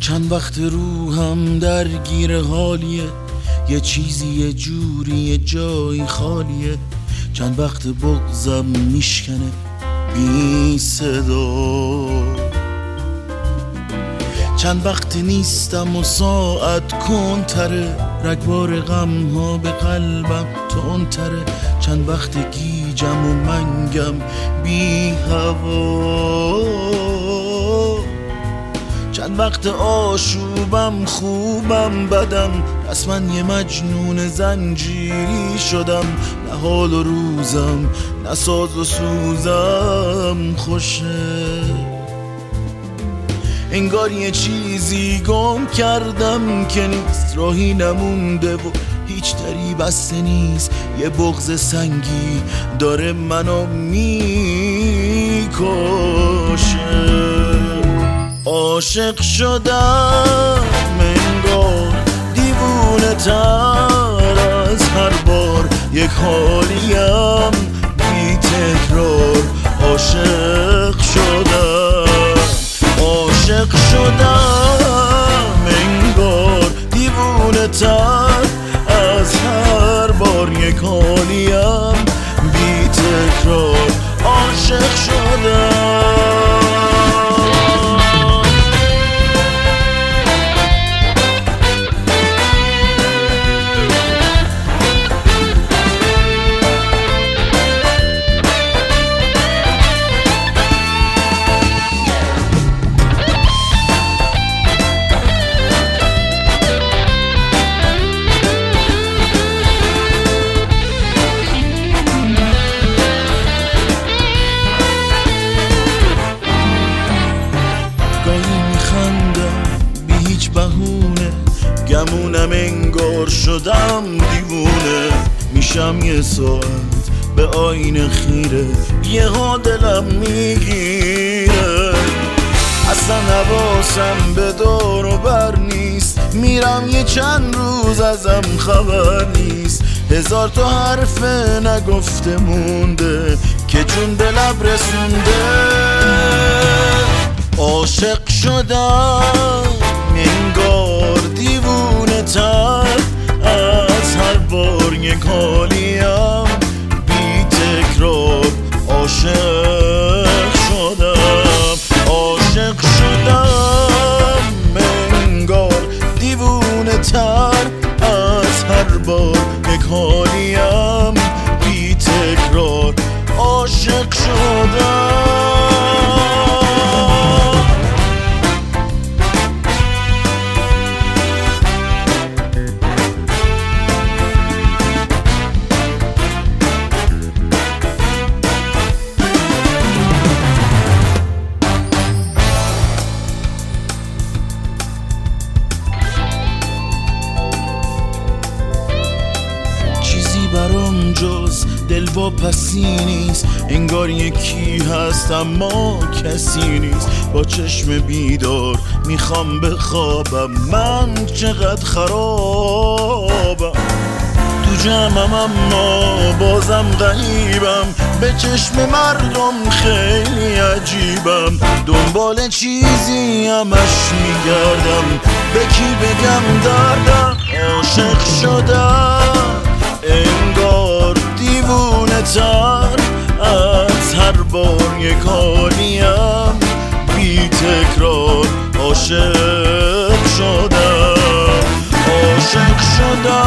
چند وقت روحم درگیر حالیه، یه چیزی یه جوری یه جایی خالیه. چند وقت بغضم میشکنه بی صدا، چند وقت نیستم و ساعت کنتره، رگبار غم ها به قلبم تندتره. چند وقت گیجم و منگم بی هوا، چند وقت آشوبم خوبم بدم، پس من یه مجنون زنجیری شدم. نه حال و روزم نه ساز و سوزم خوشه، انگار یه چیزی گم کردم که نیست، راهی نمونده و هیچ دری بسته نیست. یه بغض سنگی داره منو میکشه. عاشق شدم انگار دیوونه تر از هر بار، یک حالیم بی تکرار. عاشق شدم، عاشق شدم انگار دیوونه تر از هر بار، یک حالیم بی تکرار. عاشق شدم. گمونم انگار شدم دیوونه، میشم یه ساعت به آینه خیره، یه ها دلم میگیره. اصلا حواسم به دور و بر نیست، میرم یه چند روز ازم خبر نیست. هزار تا حرف نگفته مونده که جون به لب رسونده. عاشق شدم انگار دیوونه تر از هر بار، یک حالیم بی تکرار. عاشق شدم، عاشق شدم انگار دیوونه تر از هر بار، یک حالیم بی تکرار. عاشق شدم. برام جز دل واپسی نیست، انگار یکی هست اما کسی نیست. با چشم بیدار میخوام بخوابم، من چقدر خرابم. تو جمعم اما بازم غریبم، به چشم مردم خیلی عجیبم. دنبال چیزی همش میگردم، به کی بگم دردم. عاشق شدم انگار دیوونه تر از هر بار، یک حالیم بی تکرار. عاشق شدم، عاشق شدم.